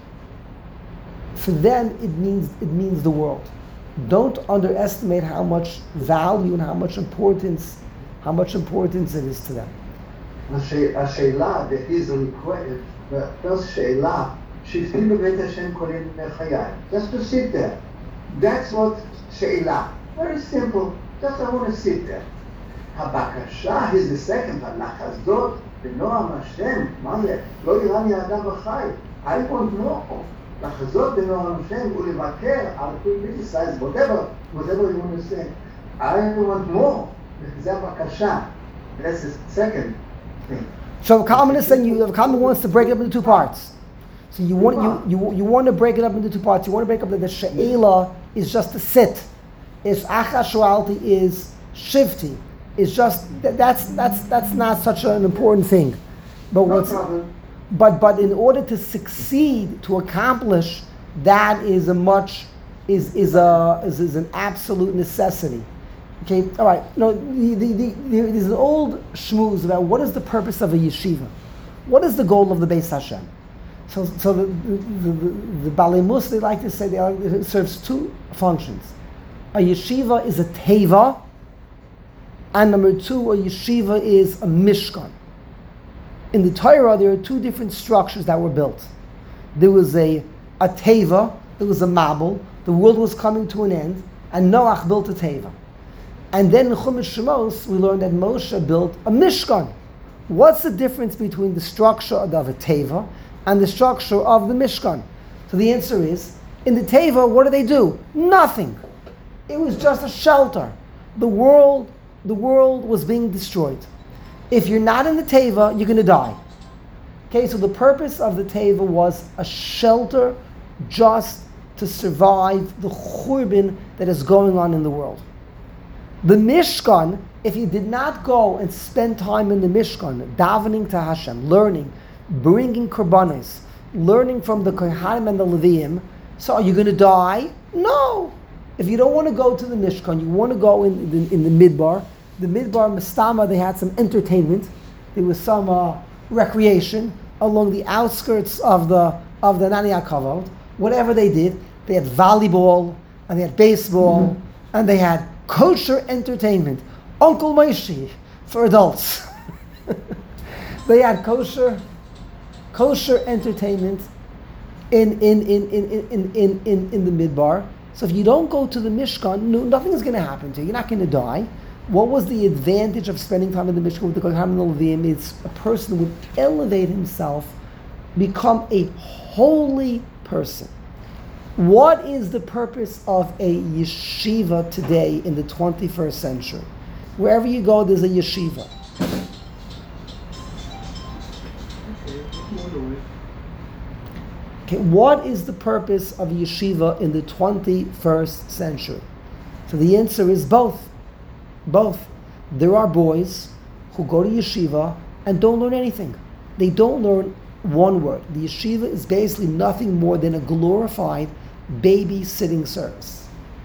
For them, it means it means the world. Don't underestimate how much value and how much importance, how much importance it is to them. השאלה that is required, the first שאלה, שפטים בבית השם כל ימי חיי. Just to sit there. That's what שאלה. Very simple. Just I want to sit there. הבקשה is the second, לחזות בנועם השם, מה זה? לא יראה לי האדם בחי. I want more. לחזות בנועם השם ולבקר על כל criticize, whatever, whatever you want to say. I want more. זה הבקשה. That's the second thing. So Kalman is saying, you, Kalman wants to break it up into two parts. So you want you, you you want to break it up into two parts. You want to break up that the she'ela is just to sit. Is achashualti is shivti. It's just that, that's that's that's not such an important thing, but No what's problem. but but in order to succeed, to accomplish, that is a much is is a is, is an absolute necessity. Okay, all right. No, the, the, the, the, there's an old shmooze about what is the purpose of a yeshiva, what is the goal of the Beis Hashem. So so the the, the, the Balei Mus, they like to say they are, it serves two functions. A yeshiva is a teva. And number two, a yeshiva is a mishkan. In the Torah, there are two different structures that were built. There was a, a teva, there was a mabel, the world was coming to an end, and Noach built a teva. And then in Chumash Shemos, we learned that Moshe built a mishkan. What's the difference between the structure of a teva and the structure of the mishkan? So the answer is, in the teva, what do they do? Nothing. It was just a shelter. The world The world was being destroyed. If you're not in the teva, you're going to die. Okay, so the purpose of the teva was a shelter just to survive the churban that is going on in the world. The Mishkan, if you did not go and spend time in the Mishkan, davening to Hashem, learning, bringing korbanos, learning from the Kohanim and the Leviim, so are you going to die? No. If you don't want to go to the Mishkan, you want to go in the, in the Midbar. The Midbar Mastama, they had some entertainment. There was some uh, recreation along the outskirts of the of the Nani HaKavod. whatever they did. They had volleyball, and they had baseball, mm-hmm. and they had kosher entertainment. Uncle Moshe for adults. They had kosher, kosher entertainment in in in in in in in, in the midbar. So if you don't go to the Mishkan, no, nothing is going to happen to you. You're not going to die. What was the advantage of spending time in the Mishkan with the Kohanim and the Levim? It's a person would elevate himself, become a holy person. What is the purpose of a yeshiva today in the twenty-first century? Wherever you go, there's a yeshiva. Okay, what is the purpose of a yeshiva in the twenty-first century? So the answer is both. Both. There are boys who go to yeshiva and don't learn anything. They don't learn one word. The yeshiva is basically nothing more than a glorified babysitting service.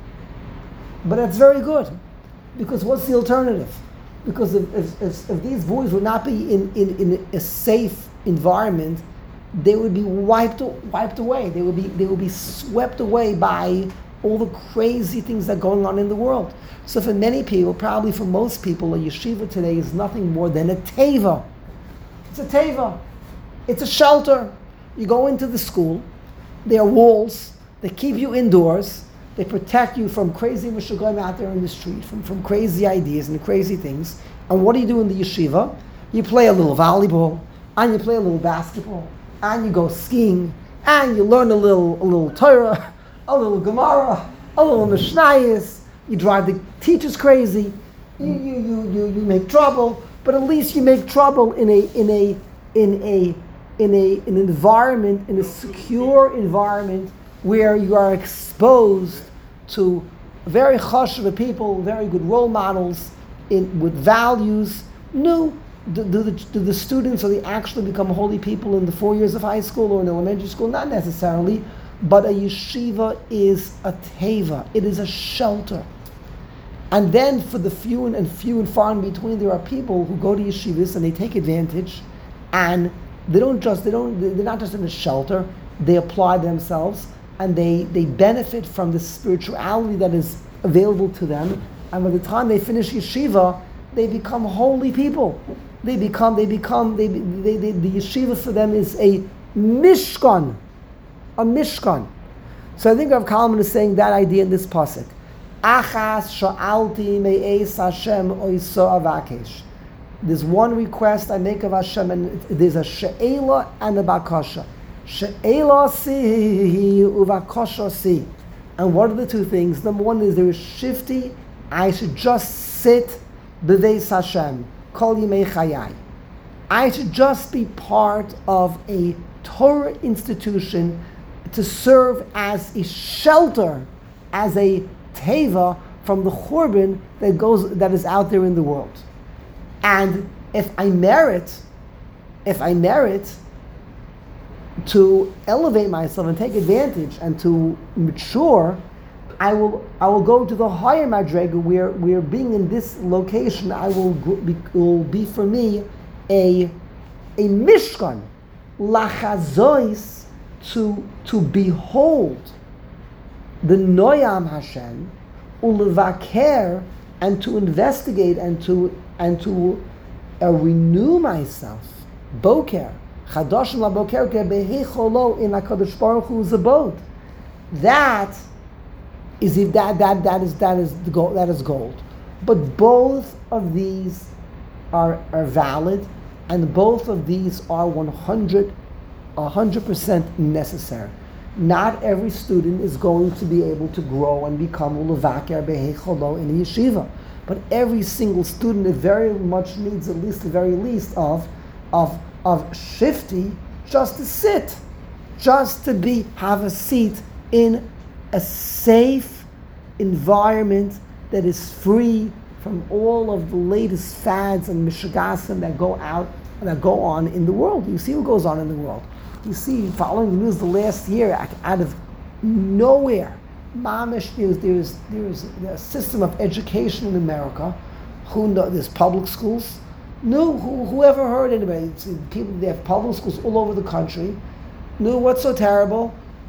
But that's very good, because what's the alternative? Because if, if, if, if these boys would not be in, in, in a safe environment, they would be wiped wiped away. They would be they would be swept away by all the crazy things that are going on in the world. So for many people, probably for most people, a yeshiva today is nothing more than a teva. It's a teva. It's a shelter. You go into the school, there are walls, they keep you indoors, they protect you from crazy mishugaim out there in the street, from, from crazy ideas and crazy things. And what do you do in the yeshiva? You play a little volleyball, and you play a little basketball, and you go skiing, and you learn a little a little Torah, a little Gemara, a little Mishnayos. You drive the teachers crazy. You you you you you make trouble, but at least you make trouble in a in a in a in a in an environment, in a secure environment where you are exposed to very chashuv people, very good role models in with values. No. Do, do, the, do the students, or they actually become holy people in the four years of high school or in elementary school? Not necessarily, but a yeshiva is a teva. It is a shelter. And then for the few and, and few and far in between, there are people who go to yeshivas and they take advantage, and they don't just they don't they're not just in a shelter. They apply themselves and they they benefit from the spirituality that is available to them. And by the time they finish yeshiva, they become holy people. They become, they become, they, they, they, the yeshiva for them is a mishkan, a mishkan. So I think Rav Kalman is saying that idea in this pasuk. Achas sha'alti me'es Hashem oiso avakesh. There's one request I make of Hashem, and there's a she'ela and a bakasha. She'ela si uvakasha si. And what are the two things? Number one is there is shifty. I should just sit b'veis Hashem. Kol yimei chayai. I should just be part of a Torah institution to serve as a shelter, as a teva from the churban that goes that is out there in the world. And if I merit, if I merit to elevate myself and take advantage and to mature, I will I will go to the higher madrega where, where being in this location, I will be, will be for me a a mishkan, lachazois, to to behold the noyam Hashem, ulevaker, and to investigate and to and to uh, renew myself. Boker, chadashim la boker kebehecholo in Hakadosh Baruch Hu's abode. That is if that that that is that is the gold, that is gold. But both of these are are valid, and both of these are one hundred percent necessary. Not every student is going to be able to grow and become ulevaker behecholo in a yeshiva, but every single student it very much needs at least the very least of of of shifty, just to sit, just to be have a seat in a safe environment that is free from all of the latest fads and mishigasim that go out and that go on in the world. You see what goes on in the world. You see, following the news the last year, out of nowhere, mamish, there's there's there's a system of education in America. Who know? There's public schools. No, who, whoever heard anybody? It's, people, they have public schools all over the country. No, what's so terrible?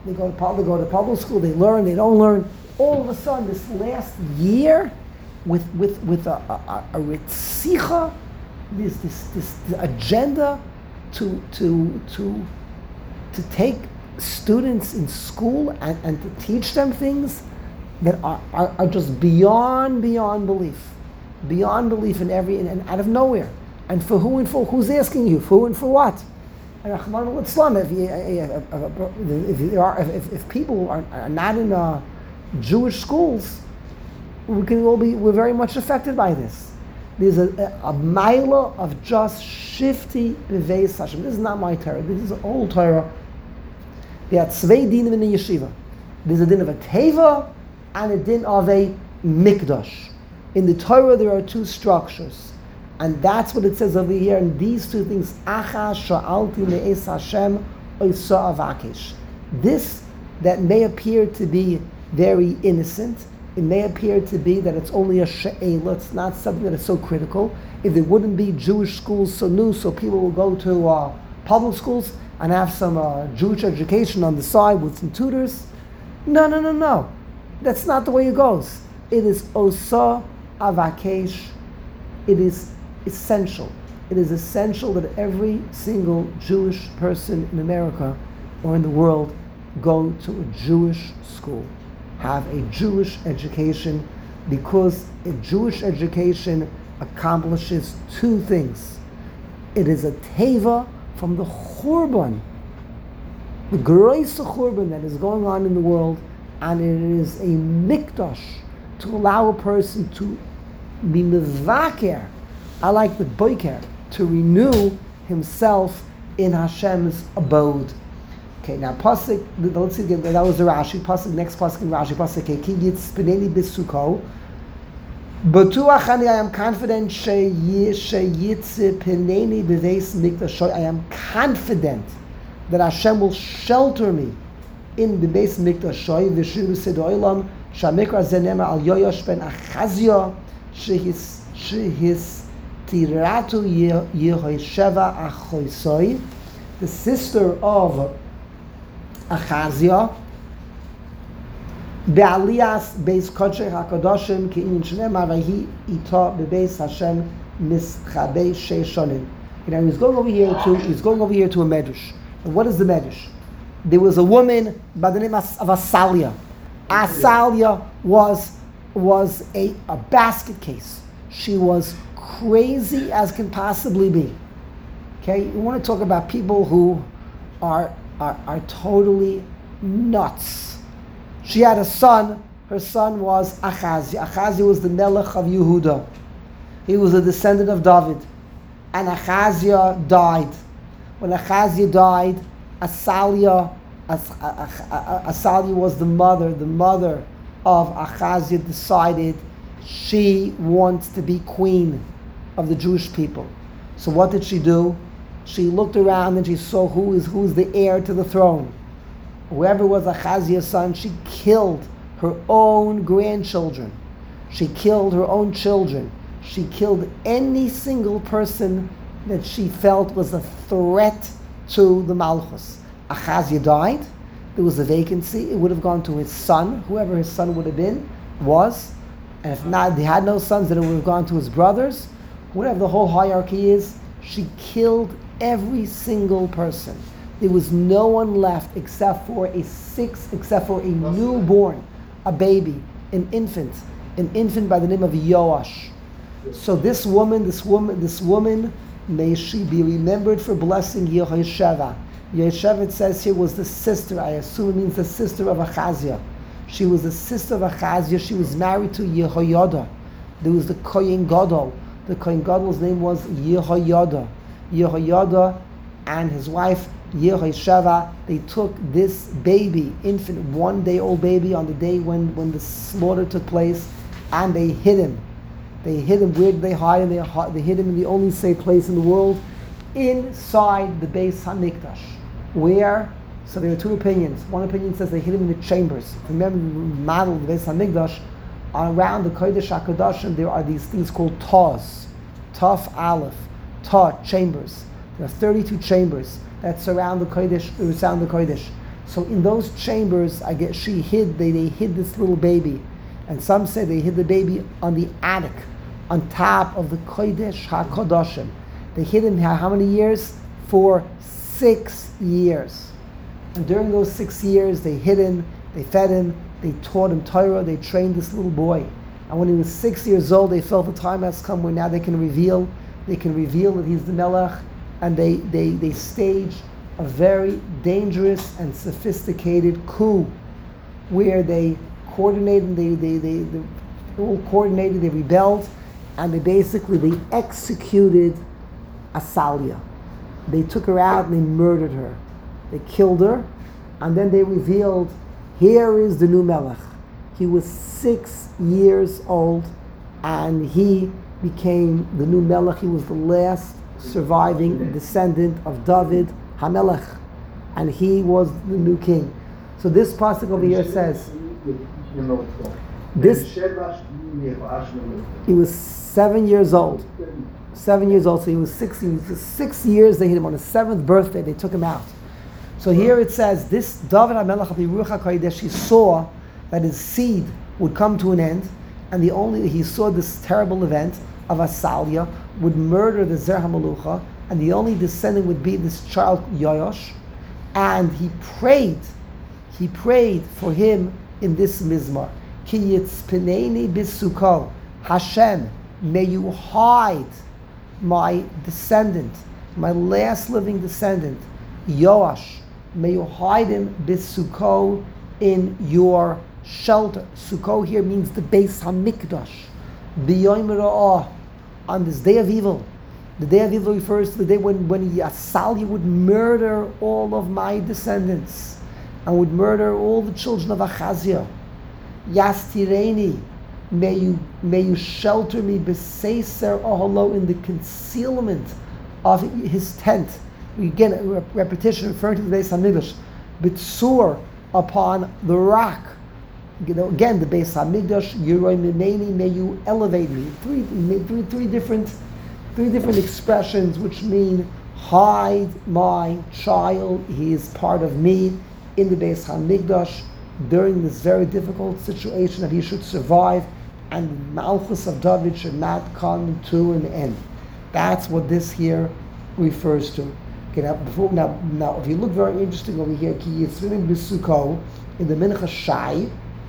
They go to public, they go to public school, they learn, they don't learn. All of a sudden, this last year, with with with a a, a, a ritzicha, this this this agenda to to to to take students in school and, and to teach them things that are, are, are just beyond beyond belief, beyond belief in every and, and out of nowhere. And for who and for who's asking you? For who and for what? And Rahman al-Islam, if, you, if, if, if, there are, if, if people are, are not in uh, Jewish schools, we can all be, we're very much affected by this. There's a, a, a mila of just shifty beveis Hashem. This is not my Torah. This is old Torah. There are zwei dinim in the yeshiva. There's a din of a teva and a din of a mikdash. In the Torah, there are two structures. And that's what it says over here. And these two things, Acha sha'alti me'es Hashem oisa avakesh. This that may appear to be very innocent, it may appear to be that it's only a she'ela, it's not something that is so critical. If there wouldn't be Jewish schools so new, so people will go to uh, public schools and have some uh, Jewish education on the side with some tutors. No, no, no, no. That's not the way it goes. It is osa avakesh. It is essential. It is essential that every single Jewish person in America or in the world go to a Jewish school, have a Jewish education, because a Jewish education accomplishes two things. It is a teva from the churban, the greatest churban that is going on in the world, and it is a mikdash to allow a person to be mevaker, I like the boiker, to renew himself in Hashem's abode. Okay, now pasuk. Let's see. That was the Rashi. Pasuk. Next pasuk in Rashi. Pasuk. Ki yitz peneni b'suko. B'tuach ani. I am confident she yitz peneni b'veis mikdash. I am confident that Hashem will shelter me in the beis mikdash. V'shiru sedoilam shamikra zenema al Yoash ben Achazia shehis shehis. Tiratu Yehosheva Achoisoi, the sister of Achazia, Be'alias Beis Kodshei HaKadoshim Ke'in Shnema Vahi Ita Bebeis Hashem Mischabei Sheishonim. You know, he's going over here to he's going over here to a medrash. And what is the medrash? There was a woman by the name of Asalia. Asalia was was a, a basket case. She was crazy as can possibly be. Okay, you want to talk about people who are, are are totally nuts. She had a son. Her son was Achazia. Achazia was the Melech of Yehuda. He was a descendant of David. And Achazia died. When Achazia died, Asalia, As, Asalia was the mother. The mother of Achazia decided she wants to be queen of the Jewish people. So what did she do? She looked around and she saw who is who's the heir to the throne. Whoever was Achazia's son, she killed her own grandchildren. She killed her own children. She killed any single person that she felt was a threat to the Malchus. Achazia died. There was a vacancy. It would have gone to his son, whoever his son would have been, was. And if not, they had no sons, then it would have gone to his brothers. Whatever the whole hierarchy is, she killed every single person. There was no one left except for a six, except for a newborn, a baby, an infant, an infant by the name of Yoash. So this woman, this woman, this woman, may she be remembered for blessing Yehosheva. Yehosheva, it says here, was the sister. I assume it means the sister of Achazia. She was the sister of Achazia. She was married to Yehoyada. There was the Kohen Gadol. The Kohen Gadol's name was Yehoyada. Yehoyada and his wife Yehosheva, they took this baby, infant, one-day-old baby, on the day when, when the slaughter took place, and they hid him. They hid him. Where did they hide him? They, they hid him in the only safe place in the world, inside the Beis Hamikdash. Where? So there are two opinions. One opinion says they hid him in the chambers. Remember the model of the Beis Hamikdash, around the Kodesh HaKadoshim, there are these things called Taz, Taf Aleph, Ta, chambers. There are thirty-two chambers that surround the Kodesh, surround the Kodesh. So in those chambers, I guess she hid, they, they hid this little baby. And some say they hid the baby on the attic, on top of the Kodesh HaKadoshim. They hid him how many years? For six years. And during those six years, they hid him, they fed him, they taught him Torah, they trained this little boy. And when he was six years old, they felt the time has come where now they can reveal, they can reveal that he's the Melech, and they, they, they staged a very dangerous and sophisticated coup where they coordinated, they, they, they, they all coordinated, they rebelled, and they basically, they executed Asalia. They took her out and they murdered her. They killed her, and then they revealed, here is the new Melech. He was six years old, and he became the new Melech. He was the last surviving descendant of David HaMelech, and he was the new king. So this pasuk over here says, this, he was seven years old. Seven years old, so he was sixteen. For six years they hit him. On his seventh birthday, they took him out. So here it says, this David HaMelech HaPiruch HaKodesh, he saw that his seed would come to an end, and the only he saw this terrible event of Asalia would murder the Zer HaMalucha, and the only descendant would be this child Yoash, and he prayed, he prayed for him in this mizmar, Ki yitzpeneni b'sukkah, Hashem, may you hide my descendant, my last living descendant, Yoash, may you hide him b'sukkah, in your shelter. Sukkah here means the Beis HaMikdash. B'yom ra'ah, on this day of evil. The day of evil refers to the day when, when Asalia would murder all of my descendants and would murder all the children of Achaziah. Yastireni, may you may you shelter me b'seiser oholo, in the concealment of his tent. Again, a repetition referring to the Beis HaMikdash. B'tzur, upon the rock. You know, again, the Beis HaMikdash, Yeroi Mimeni, may you elevate me. Three, three, three different, three different expressions which mean hide my child. He is part of me in the Beis HaMikdash during this very difficult situation that he should survive, and Malchus of David should not come to an end. That's what this here refers to. Okay, now, before, now, now, if you look very interesting over here, Ki Yitzvim B'Sukkah, in the Mincha Shai,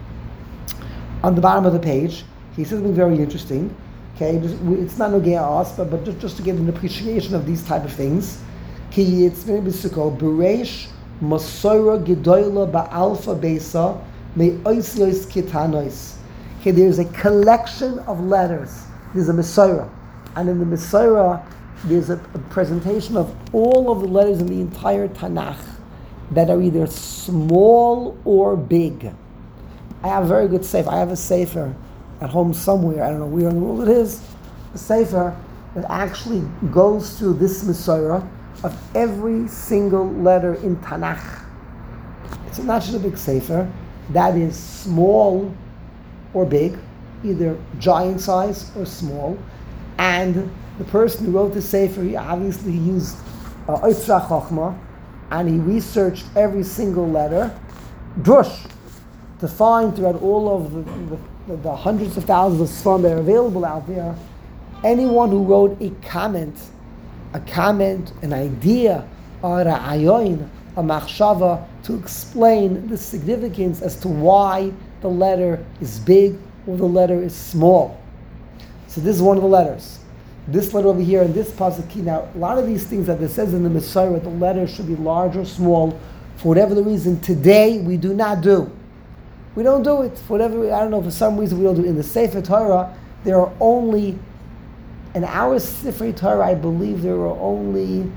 on the bottom of the page, he says something very interesting. Okay, it's not nogea us, but, but just, just to get an appreciation of these type of things. Ki Yitzvim B'Sukkah, Bereish Masora Gedoyla Ba'alfa Besa Me Oisios Kitanois. Okay, there's a collection of letters. There's a Masora, and in the Masora, there's a, a presentation of all of the letters in the entire Tanakh that are either small or big. I have a very good sefer. I have a sefer at home somewhere. I don't know where in the world it is. A sefer that actually goes through this Masorah of every single letter in Tanakh. It's not just a big sefer. That is small or big, either giant size or small. And the person who wrote the sefer, he obviously used uh, Oitzra Chochma, and he researched every single letter, drush, to find throughout all of the, the, the hundreds of thousands of sfam that are available out there, anyone who wrote a comment, a comment, an idea, or a ayoin, a machshava, to explain the significance as to why the letter is big or the letter is small. So this is one of the letters. This letter over here and this pasuk. Now, a lot of these things that it says in the Messiah, the letter should be large or small, for whatever the reason, today we do not do. We don't do it. For whatever, I don't know, for some reason we don't do it. In the Sefer Torah, there are only, in our Sefer Torah, I believe there are only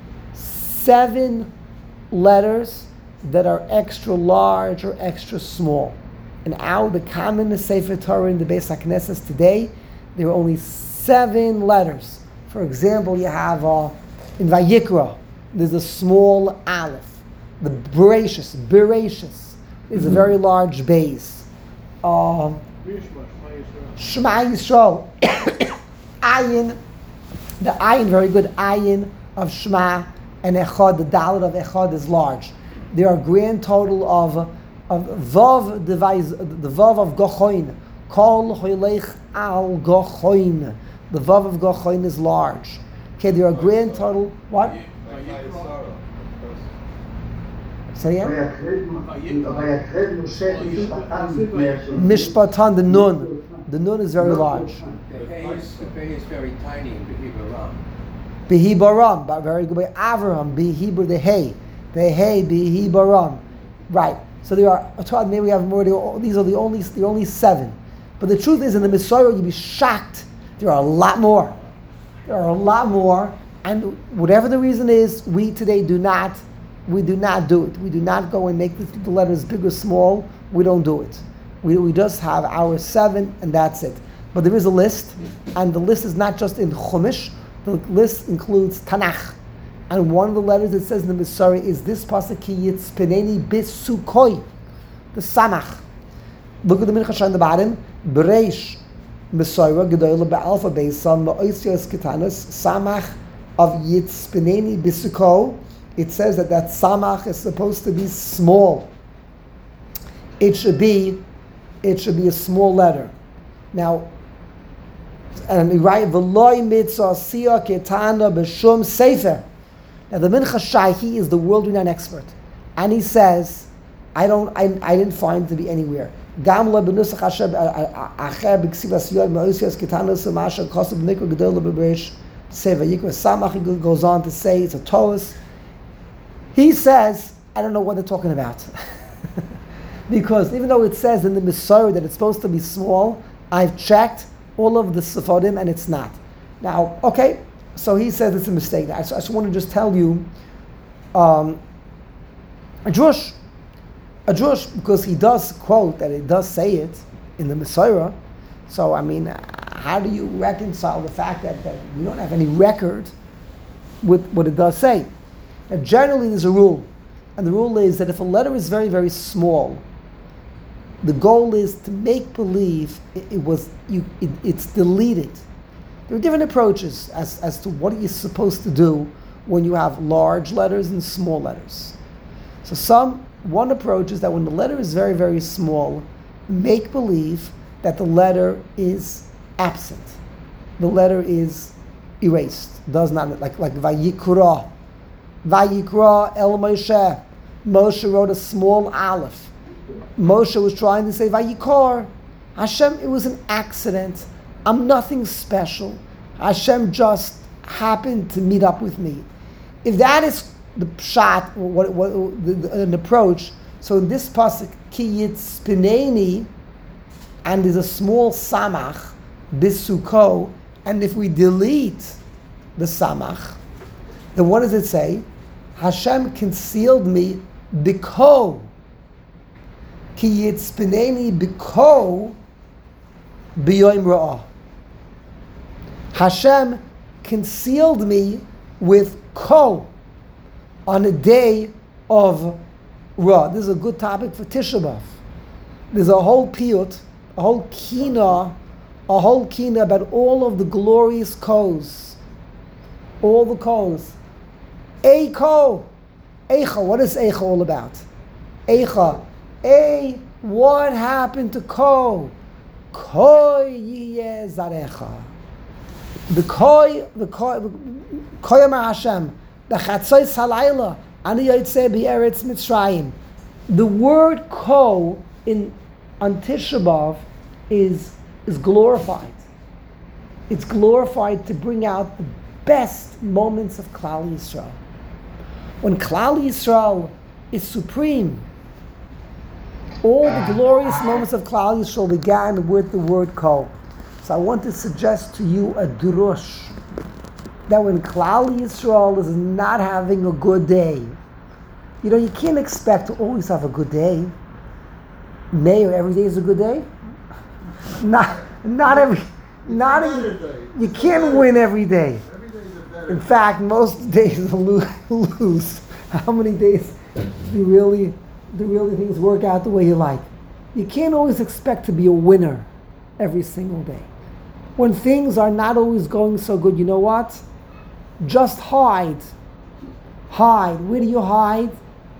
seven letters that are extra large or extra small. And our, the common Sefer Torah in the Beis HaKnesses today, there are only seven letters. For example, you have uh, in Vayikra, there's a small aleph. The Bereshis, Bereshis is a very large base. Uh, Shema Yisrael, Ayin, the Ayin, very good Ayin of Shema, and Echad, the Dalet of Echad is large. There are a grand total of of vav device, the vav of gochoin. Kol hoylech al gochoin. The vav of gochoin is large. Okay, there are a grand total. What? Say again. ויקרב משה משפטן מפני השם. Mishpatan, the nun. The nun is very large. The hay is, the hay is very tiny in the Hebrew Ram. Behibaram, but very good by Avram, Behibur the hay. The hay, Behibaram. Right. So there are, maybe we have more, these are the only the only seven. But the truth is, in the Messiah, you'd be shocked. There are a lot more. There are a lot more. And whatever the reason is, we today do not, we do not do it. We do not go and make the, the letters big or small. We don't do it. We, we just have our seven, and that's it. But there is a list, and the list is not just in Chumash. The list includes Tanakh. And one of the letters it says in the Messiah is this pasuk ki yitzpeneni bisukoi, the Samach. Look at the Mincha on the bottom. Bereish Messiah gedola be'alpha beisam ma'oisios ketanos Samach of yitzpeneni bisuko. It says that that Samach is supposed to be small. It should be, it should be a small letter. Now, and we write v'loy mitzvah siya ketana b'shum sefer. Now the Mincha Shai, he is the world-renowned expert, and he says, I don't, I, I didn't find it to be anywhere. Gam la benusach Hashem acher b'ksivas yod ma'osios ketanos u'masha kosav nikra gedola b'breish sefer yikra samach. He goes on to say it's a Torus. He says, I don't know what they're talking about. Because even though it says in the Messiah that it's supposed to be small, I've checked all of the Sephardim and it's not. Now, okay, so he says it's a mistake. I just, I just want to just tell you, um, a Jewish, a Jewish, because he does quote that it does say it in the Messiah. So, I mean, how do you reconcile the fact that, that we don't have any record with what it does say? Now, generally, there's a rule, and the rule is that if a letter is very, very small, the goal is to make believe it, it was you. It, it's deleted. There are different approaches as, as to what are you supposed to do when you have large letters and small letters. So some one approach is that when the letter is very, very small, make believe that the letter is absent. The letter is erased. Does not like like Vayikra. Vayikra El Moshe. Moshe wrote a small aleph. Moshe was trying to say Vayikor. Hashem, it was an accident. I'm nothing special. Hashem just happened to meet up with me. If that is the pshat, what, what, the, the, an approach, so in this pasuk, ki yitzpeneni, and there's a small samach, bisuko, and if we delete the samach, then what does it say? Hashem concealed me biko. Ki yitzpeneni biko biyoim ra'ah. Hashem concealed me with ko on a day of Ra. This is a good topic for Tisha B'Av. There's a whole piyut, a whole kina, a whole kina about all of the glorious ko's. All the ko's. Eiko. Eicha. What is Eicha all about? Eicha. A. What happened to ko? Koi yeh zarecha. The koi, the koi, koi amar Hashem, the chatzos halayla, ani yotzei b'eretz Mitzrayim. The word ko in on Tisha B'Av is is glorified. It's glorified to bring out the best moments of Klal Yisrael. When Klal Yisrael is supreme, all the glorious moments of Klal Yisrael began with the word ko. So I want to suggest to you a drush that when Klal Yisrael is not having a good day, you know, you can't expect to always have a good day. Mayor, every day is a good day? Not, not every, not every, you can't win every day. In fact, most days will lose. How many days do really, do really things work out the way you like? You can't always expect to be a winner every single day. When things are not always going so good, you know what? Just hide. Hide. Where do you hide?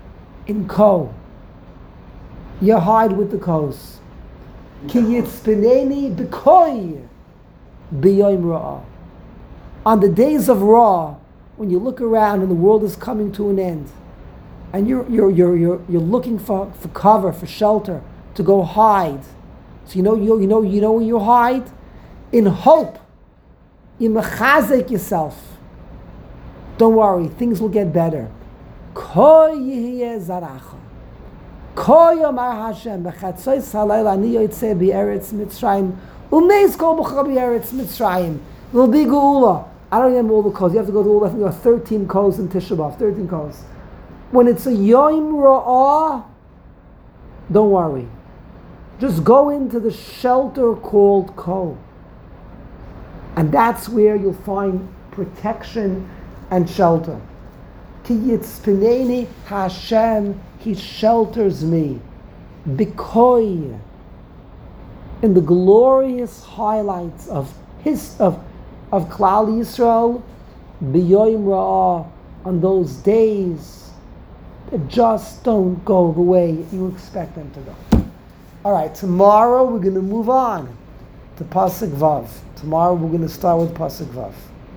in Ko. You hide with the Kos. Ki yitzpineni b'koi b'yoim ra'ah. On the days of Ra, when you look around and the world is coming to an end, and you're you're you're you're, you're looking for, for cover, for shelter, to go hide. So you know you you know you know where you hide? In hope. You mechazek yourself. Don't worry, things will get better. Ko yihye zaracha. Ko yomar Hashem b'chatzois halayla ani yotzeh b'eretz Mitzrayim umeis kol b'cha b'eretz Mitzrayim. There'll be geula. I don't remember all the codes. You have to go to all. I think there are thirteen codes in Tisha B'av. Thirteen codes. When it's a Yom Ra'ah, don't worry. Just go into the shelter called Ko. And that's where you'll find protection and shelter. Ki yitzpineni Hashem, He shelters me. B'koi. In the glorious highlights of His, of, of Klal Yisrael, B'yoim Ra'ah, on those days that just don't go the way you expect them to go. All right, tomorrow we're going to move on to Pasuk Vav. Tomorrow we're going to start with Pasuk Vav.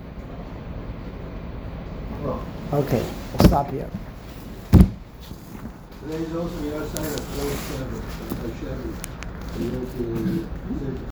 Okay, we'll stop here. Today's also the outside of closed service.